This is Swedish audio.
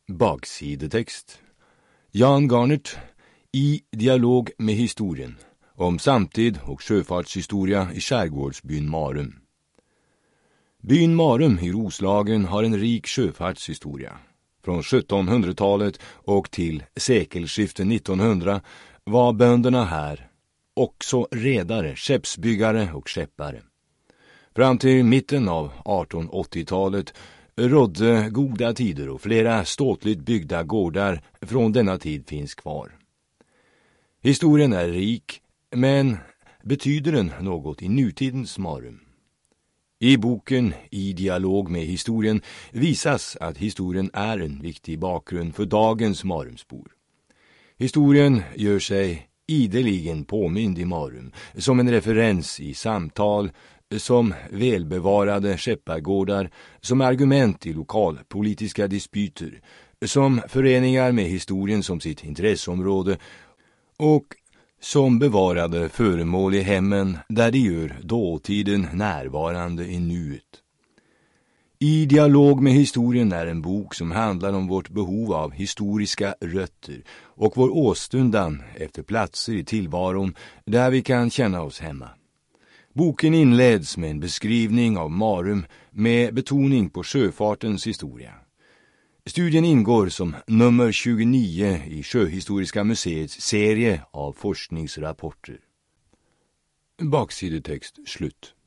Baksidetext. Jan Garnert i dialog med historien om samtid och sjöfartshistoria i skärgårdsbyn Marum. Byn Marum i Roslagen har en rik sjöfartshistoria. Från 1700-talet och till sekelskiftet 1900 var bönderna här också redare, skeppsbyggare och skeppare. Fram till mitten av 1880-talet rådde goda tider och flera ståtligt byggda gårdar från denna tid finns kvar. Historien är rik, men betyder den något i nutidens Marum? I boken I dialog med historien visas att historien är en viktig bakgrund för dagens Marumsbor. Historien gör sig ideligen påmind i Marum som en referens i samtal, som välbevarade skeppargårdar, som argument i lokalpolitiska dispyter, som föreningar med historien som sitt intresseområde och som bevarade föremål i hemmen där de gör dåtiden närvarande i nuet. I dialog med historien är en bok som handlar om vårt behov av historiska rötter och vår åstundan efter platser i tillvaron där vi kan känna oss hemma. Boken inleds med en beskrivning av Marum med betoning på sjöfartens historia. Studien ingår som nummer 29 i Sjöhistoriska museets serie av forskningsrapporter. Baksidetext slut.